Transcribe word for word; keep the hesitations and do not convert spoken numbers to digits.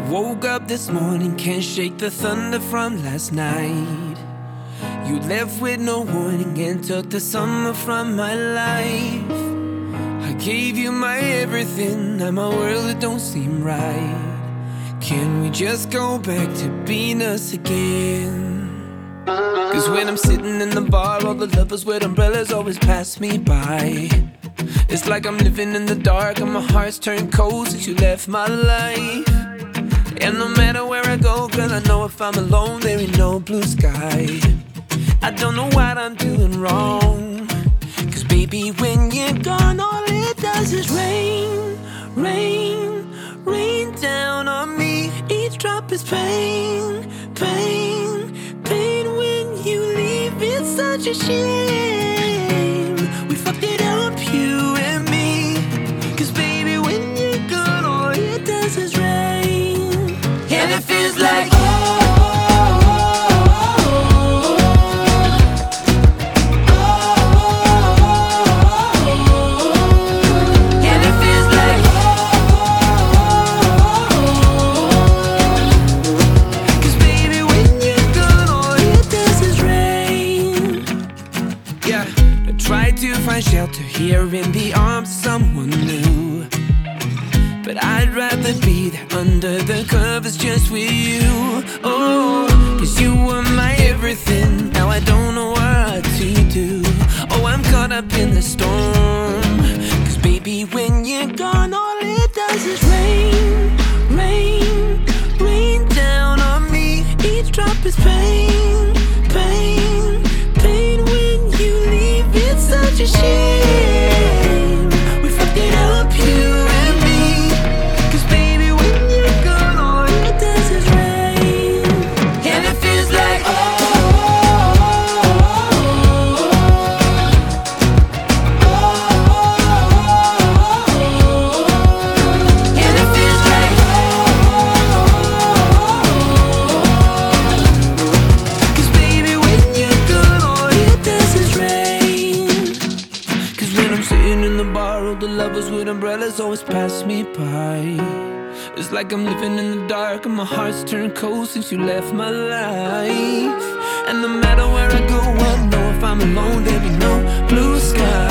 Woke up this morning, can't shake the thunder from last night. You left with no warning and took the summer from my life. I gave you my everything, now my world it don't seem right. Can we just go back to being us again? Cause when I'm sitting in the bar, all the lovers with umbrellas always pass me by. It's like I'm living in the dark and my heart's turned cold since you left my life. And no matter where I go, girl, I know if I'm alone, there ain't no blue sky. I don't know what I'm doing wrong, cause baby, when you're gone, all it does is rain, rain, rain down on me. Each drop is pain, pain, pain. When you leave, it's such a shame. We fucked it up, you and me. Cause baby, when you're gone, all it does is rain. And it feels like to find shelter here in the arms of someone new, but I'd rather be there under the covers just with you. Oh, cause you were my everything, now I don't know what to do. Oh, I'm caught up in the storm, cause baby, when you're gone, all it does is rain, rain, rain down on me. Each drop is pain, pain, pain. When you leave, it's such a shame. We fucked it up, you and me. Cause baby, when you're gone, all it does is rain. And it feels like oh, and it feels like cause baby, when you're gone, all it does is rain. Cause when I'm sitting in the bar, all the lovers with umbrellas always pass me by. It's like I'm living in the dark and my heart's turned cold since you left my life. And no matter where I go, I know if I'm alone, there'll be no blue sky.